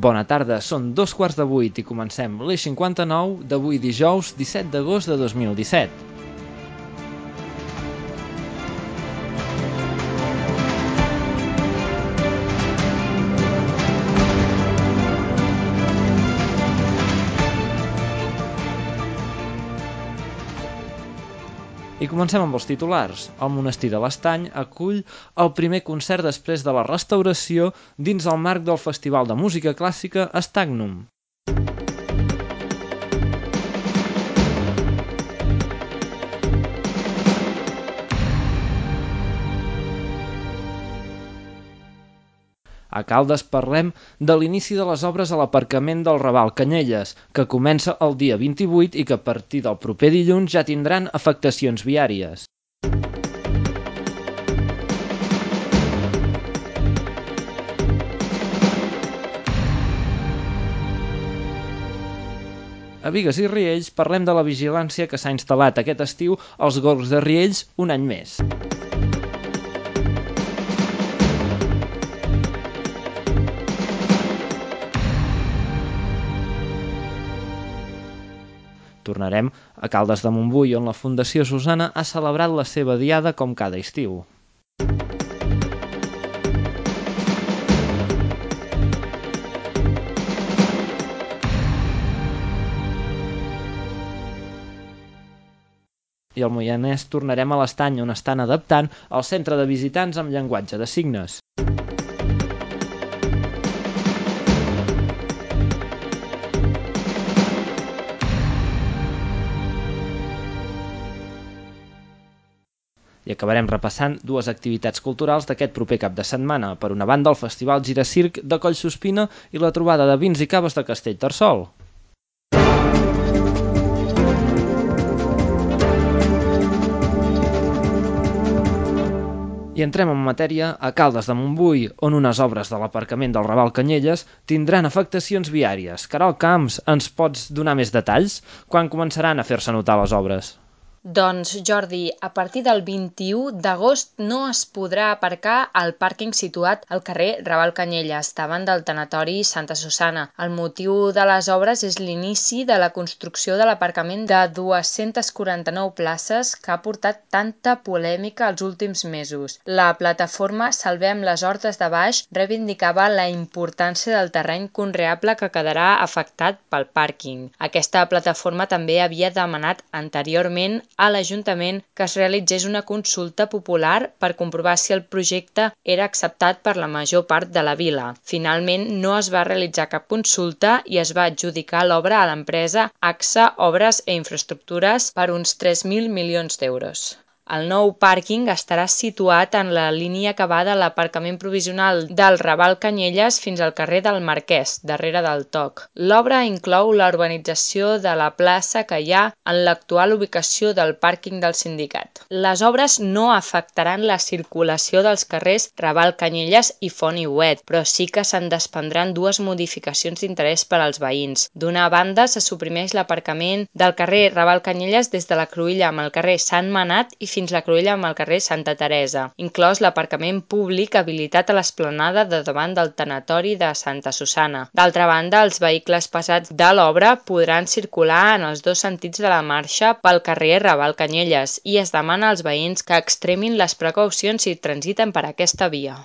Bona tarda, són 7:15 i comencem l'Eix 59 d'avui dijous 17 d'agost de 2017. I comencem amb els titulars. El monestir de l'Estany acull el primer concert després de la restauració dins el marc del Festival de Música Clàssica Stagnum. A Caldes parlem de l'inici de les obres a l'aparcament del Raval Canyelles, que comença el dia 28 i que a partir del proper dilluns ja tindran afectacions viàries. A Bigues i Riells parlem de la vigilància que s'ha instal·lat aquest estiu als Gorgs de Riells un any més. Tornarem a Caldes de Montbui, on la Fundació Susana ha celebrat la seva diada com cada estiu. I al Moianès tornarem a l'Estany, on estan adaptant el centre de visitants amb llenguatge de signes. I acabarem repassant dues activitats culturals d'aquest proper cap de setmana. Per una banda, el Festival Giracirc de Collsuspina i la trobada de vins i caves de Castellterçol. I entrem en matèria a Caldes de Montbui, on unes obres de l'aparcament del Raval Canyelles tindran afectacions viàries. Caral Camps, ens pots donar més detalls? Quan començaran a fer-se notar les obres? Doncs, Jordi, a partir del 21 d'agost no es podrà aparcar al pàrquing situat al carrer Raval Canyelles, davant del tanatori Santa Susana. El motiu de les obres és l'inici de la construcció de l'aparcament de 249 places que ha portat tanta polèmica els últims mesos. La plataforma Salvem les Hortes de Baix reivindicava la importància del terreny conreable que quedarà afectat pel pàrquing. Aquesta plataforma també havia demanat anteriorment a l'Ajuntament que es realitzés una consulta popular per comprovar si el projecte era acceptat per la major part de la vila. Finalment, no es va realitzar cap consulta i es va adjudicar l'obra a l'empresa AXA Obres i Infraestructures per uns 3.000 milions d'euros. El nou pàrquing estarà situat en la línia que va de l'aparcament provisional del Raval Canyelles fins al carrer del Marquès, darrere del Toc. L'obra inclou la urbanització de la plaça que hi ha en l'actual ubicació del pàrquing del sindicat. Les obres no afectaran la circulació dels carrers Raval Canyelles i Font i Huet, però sí que se'n desprendran dues modificacions d'interès per als veïns. D'una banda, se suprimeix l'aparcament del carrer Raval Canyelles des de la cruïlla amb el carrer Sant Manat i fins la cruïlla amb el carrer Santa Teresa, inclòs l'aparcament públic habilitat a l'esplanada de davant del tanatori de Santa Susana. D'altra banda, els vehicles pesats de l'obra podran circular en els dos sentits de la marxa pel carrer Raval Canyelles i es demana als veïns que extremin les precaucions si transiten per aquesta via.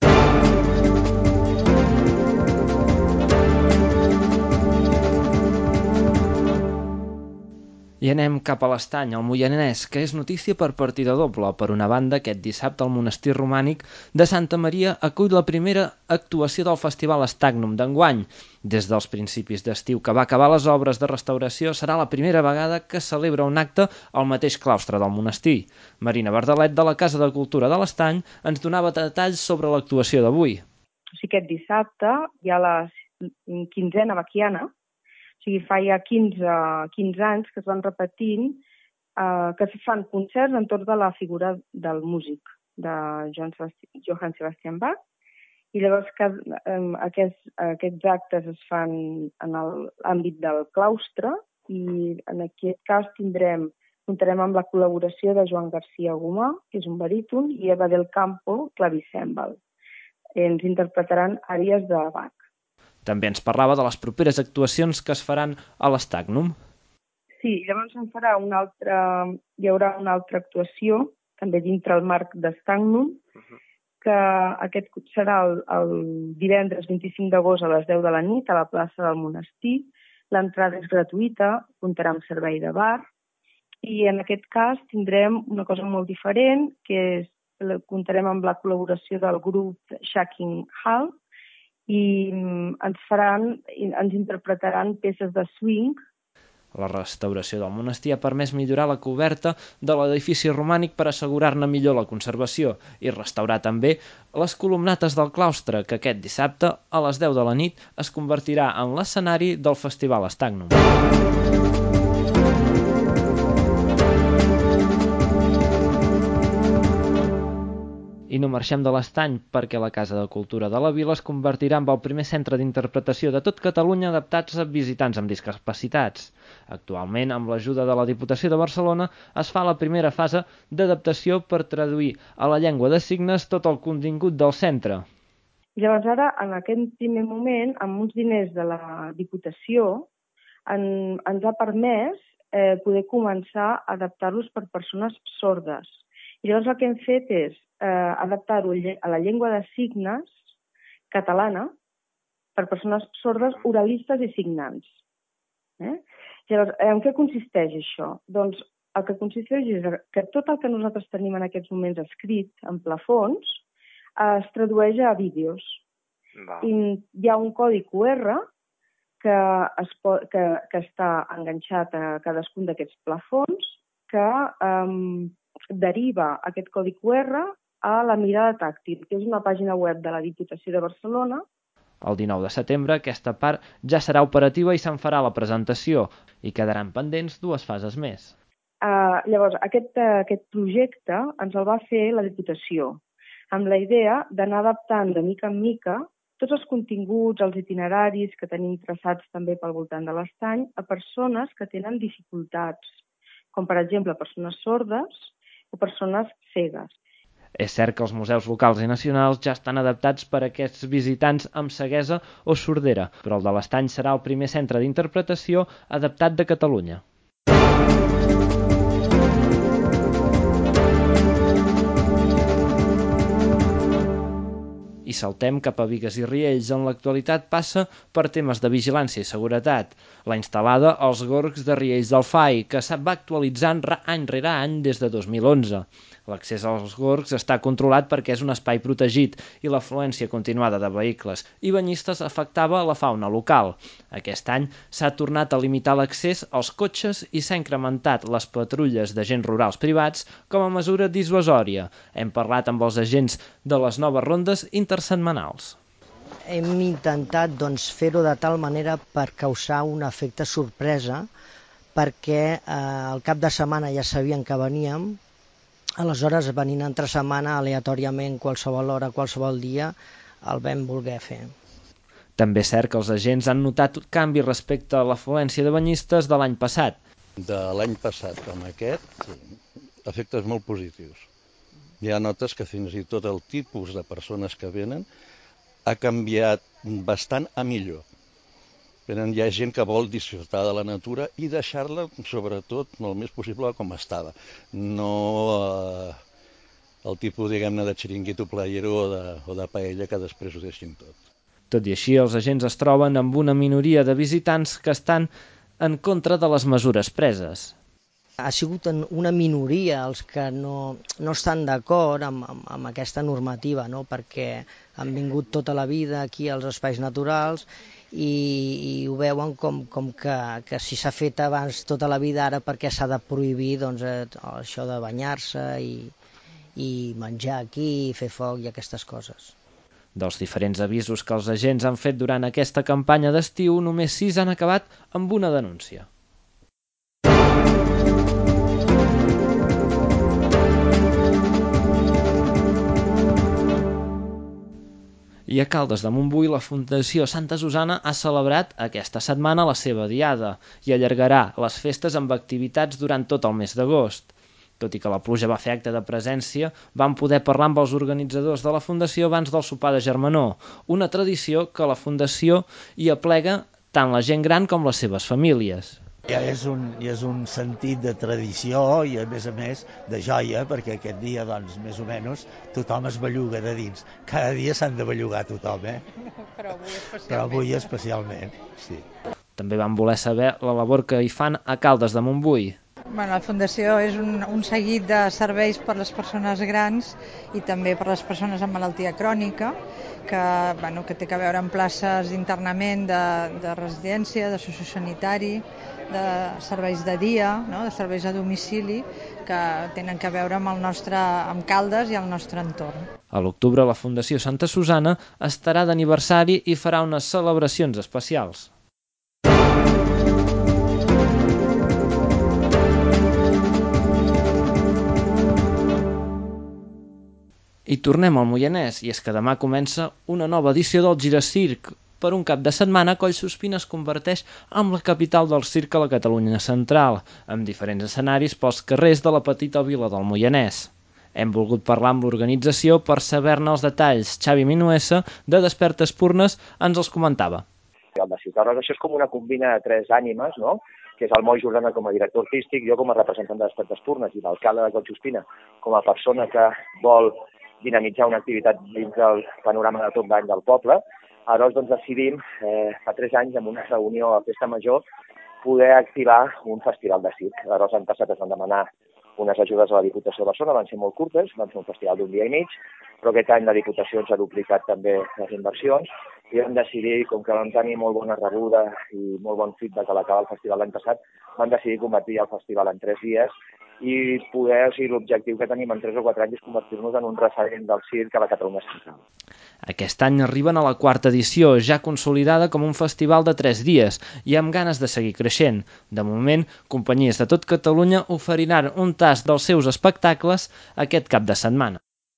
I anem cap a l'Estany, al Moianès, que és notícia per partida doble. Per una banda, aquest dissabte el monestir romànic de Santa Maria acull la primera actuació del Festival Stagnum d'enguany. Des dels principis d'estiu que va acabar les obres de restauració, serà la primera vegada que celebra un acte al mateix claustre del monestir. Marina Bardalet, de la Casa de Cultura de l'Estany, ens donava detalls sobre l'actuació d'avui. Aquest dissabte hi ha la 15a Baquiana. O sigui, fa ja 15 anys que es van repetint, que es fan concerts entorn de la figura del músic, de Johann Sebastian Bach, i llavors aquests actes es fan en l'àmbit del claustre i en aquest cas comptarem amb la col·laboració de Joan García Gomà, que és un baríton, i Eva del Campo, clavicèmbal. Ens interpretaran àries de Bach. També ens parlava de les properes actuacions que es faran a l'Stagnum. Sí, llavors hi haurà una altra actuació, també dintre el marc d'Stagnum, que aquest serà el divendres 25 d'agost a les 10 de la nit a la plaça del Monestir. L'entrada és gratuïta, comptarà amb servei de bar, i en aquest cas tindrem una cosa molt diferent, que comptarem amb la col·laboració del grup Shaking Hall i ens interpretaran peces de swing. La restauració del monestir ha permès millorar la coberta de l'edifici romànic per assegurar-ne millor la conservació i restaurar també les columnates del claustre, que aquest dissabte a les 10 de la nit es convertirà en l'escenari del Festival Stagnum. I no marxem de l'Estany perquè la Casa de Cultura de la Vila es convertirà en el primer centre d'interpretació de tot Catalunya adaptats a visitants amb discapacitats. Actualment, amb l'ajuda de la Diputació de Barcelona, es fa la primera fase d'adaptació per traduir a la llengua de signes tot el contingut del centre. I llavors ara, en aquest primer moment, amb uns diners de la Diputació, ens ha permès poder començar a adaptar-los per persones sordes. I llavors el que hem fet és adaptar-ho a la llengua de signes catalana per persones sordes, oralistes i signants. Llavors, en què consisteix això? Doncs el que consisteix és que tot el que nosaltres tenim en aquests moments escrit en plafons es tradueix a vídeos. I hi ha un codi QR que està enganxat a cadascun d'aquests plafons que deriva aquest codi QR a la mirada tàctil, que és una pàgina web de la Diputació de Barcelona. El 19 de setembre aquesta part ja serà operativa i se'n farà la presentació i quedaran pendents 2 fases més. Llavors, aquest projecte ens el va fer la Diputació, amb la idea d'anar adaptant de mica en mica tots els continguts, els itineraris que tenim traçats també pel voltant de l'Estany a persones que tenen dificultats, com per exemple persones sordes o persones cegues. És cert que els museus locals i nacionals ja estan adaptats per a aquests visitants amb ceguesa o sordera, però el de l'Estany serà el primer centre d'interpretació adaptat de Catalunya. I saltem cap a Bigues i Riells, on l'actualitat passa per temes de vigilància i seguretat. La instal·lada als gorgs de Riells del Fai, que va actualitzant any rere any des de 2011. L'accés als gorgs està controlat perquè és un espai protegit i l'afluència continuada de vehicles i banyistes afectava la fauna local. Aquest any s'ha tornat a limitar l'accés als cotxes i s'ha incrementat les patrulles d'agents rurals privats com a mesura dissuasòria. Hem parlat amb els agents de les noves rondes intersetmanals. Hem intentat fer-ho de tal manera per causar un efecte sorpresa, perquè al cap de setmana ja sabien que veníem. Aleshores, venint entre setmana, aleatòriament, qualsevol hora, qualsevol dia, el vam voler fer. També és cert que els agents han notat canvi respecte a l'afluència de banyistes de l'any passat. De l'any passat com aquest, sí, efectes molt positius. Ja notes que fins i tot el tipus de persones que venen ha canviat bastant a millor. Hi ha gent que vol disfrutar de la natura i deixar-la, sobretot, el més possible com estava. No el tipus, diguem-ne, de xiringuito playero o de paella que després ho deixin tot. Tot i així, els agents es troben amb una minoria de visitants que estan en contra de les mesures preses. Ha sigut una minoria els que no estan d'acord amb aquesta normativa, no? Perquè han vingut tota la vida aquí als espais naturals i ho veuen com que si s'ha fet abans tota la vida, ara perquè s'ha de prohibir això de banyar-se i menjar aquí, fer foc i aquestes coses. Dels diferents avisos que els agents han fet durant aquesta campanya d'estiu, només 6 han acabat amb una denúncia. I a Caldes de Montbui, la Fundació Santa Susanna ha celebrat aquesta setmana la seva diada i allargarà les festes amb activitats durant tot el mes d'agost. Tot i que la pluja va fer acte de presència, van poder parlar amb els organitzadors de la Fundació abans del sopar de germanor, una tradició que la Fundació hi aplega tant la gent gran com les seves famílies. Ja és un sentit de tradició i, a més, de joia, perquè aquest dia, doncs, més o menys, tothom es belluga de dins. Cada dia s'han de bellugar tothom, Però avui especialment, sí. També van voler saber la labor que hi fan a Caldes de Montbui. La Fundació és un seguit de serveis per a les persones grans i també per a les persones amb malaltia crònica, que té a veure amb places d'internament, de residència, de sociosanitari, de serveis de dia, de serveis a domicili, que tenen a veure amb Caldes i el nostre entorn. A l'octubre la Fundació Santa Susana estarà d'aniversari i farà unes celebracions especials. I tornem al Moianès, i és que demà comença una nova edició del Giracirc. Per un cap de setmana, Collsuspina es converteix en la capital del circ a la Catalunya central, amb diferents escenaris pels carrers de la petita vila del Moianès. Hem volgut parlar amb l'organització per saber-ne els detalls. Xavi Minuessa, de Desperta Espurnes, ens els comentava. El de Ciutat això és com una combina de tres ànimes, no?, que és el Moi Jordana com a director artístic, jo com a representant de Desperta Espurnes i l'alcalde de Collsuspina com a persona que vol dinamitzar una activitat dins del panorama de tot l'any del poble. Aleshores, decidim, fa 3 anys, en una reunió a Festa Major, poder activar un festival de circ. Aleshores, l'any passat es van demanar unes ajudes a la Diputació de Barcelona, van ser molt curtes, van ser un festival d'1 dia i mig, però aquest any la Diputació ens ha duplicat també les inversions i vam decidir, com que vam tenir molt bona rebuda i molt bon feedback a l'acabar el festival l'any passat, vam decidir convertir el festival en 3 dies i l'objectiu que tenim en 3 o 4 anys és convertir-nos en un referent del circ a la Catalunya central. Aquest any arriben a la 4ª edició, ja consolidada com un festival de 3 dies i amb ganes de seguir creixent. De moment, companyies de tot Catalunya oferiran un tast dels seus espectacles aquest cap de setmana.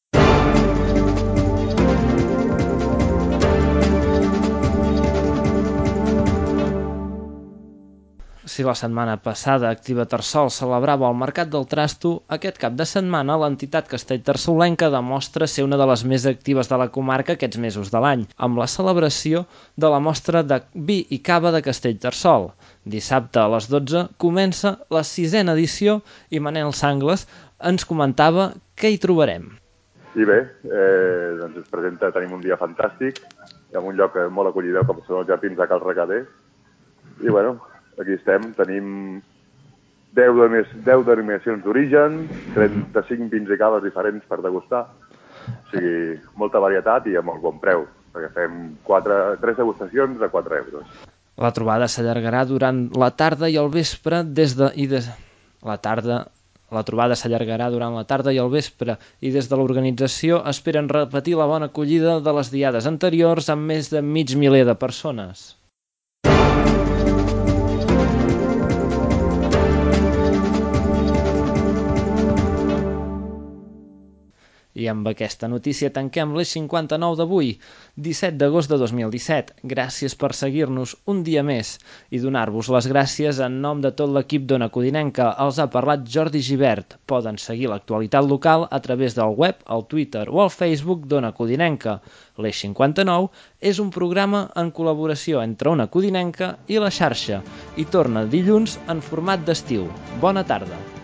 Si la setmana passada Activa Tarsol celebrava el Mercat del Trasto, aquest cap de setmana l'entitat castellterçolenca demostra ser una de les més actives de la comarca aquests mesos de l'any, amb la celebració de la mostra de vi i cava de Castellterçol. Dissabte a les 12 comença la 6ª edició i Manel Sangles ens comentava què hi trobarem. I bé, doncs ens presenta, tenim un dia fantàstic, en un lloc molt acollidor com són els jardins de Cal Recader, i bueno, aquí estem, tenim 10 denominacions d'origen, 35 vins i caves diferents per degustar, o sigui, molta varietat i a molt bon preu, perquè fem 3 degustacions a 4 euros. La trobada s'allargarà durant la tarda i el vespre La trobada s'allargarà durant la tarda i el vespre i des de l'organització esperen repetir la bona acollida de les diades anteriors amb més de 500.000 de persones. I amb aquesta notícia tanquem l'Eix 59 d'avui, 17 d'agost de 2017. Gràcies per seguir-nos un dia més i donar-vos les gràcies en nom de tot l'equip d'Ona Codinenca. Els ha parlat Jordi Gibert. Poden seguir l'actualitat local a través del web, al Twitter o al Facebook d'Ona Codinenca. L'Eix 59 és un programa en col·laboració entre Ona Codinenca i La Xarxa i torna dilluns en format d'estiu. Bona tarda.